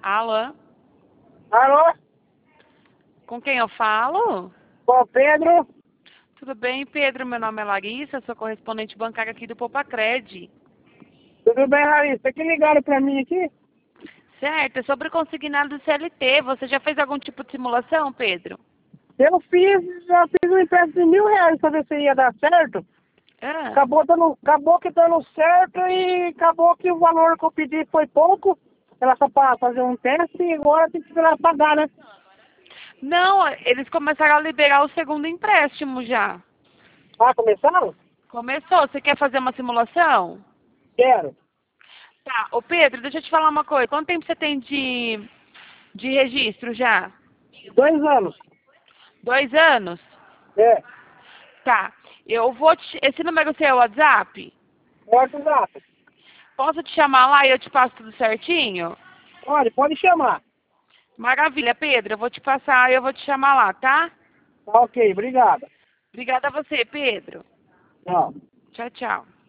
Alô? Alô? Com quem eu falo? Ô, Pedro? Tudo bem, Pedro? Meu nome é Larissa, sou correspondente bancária aqui do Popacred. Tudo bem, Larissa? Que ligaram pra mim aqui? Certo, é sobre o consignado do CLT. Você já fez algum tipo de simulação, Pedro? Já fiz um empréstimo de R$ 1.000 pra ver se ia dar certo. Ah, Acabou que dando certo e acabou que o valor que eu pedi foi pouco. Era só pra fazer um teste e agora tem que esperar pagar, né? não, eles começaram a liberar o segundo empréstimo já. Ah, começaram? Começou. Você quer fazer uma simulação? Quero. Tá. Ô, Pedro, deixa eu te falar uma coisa. Quanto tempo você tem de registro já? 2 anos. 2 anos? É. Tá. Eu vou te... Esse número seu é o WhatsApp? WhatsApp. Posso te chamar lá e eu te passo tudo certinho? Pode chamar. Maravilha, Pedro. Eu vou te passar e eu vou te chamar lá, tá? Tá ok, obrigado. Obrigada a você, Pedro. Tchau. Tchau, tchau.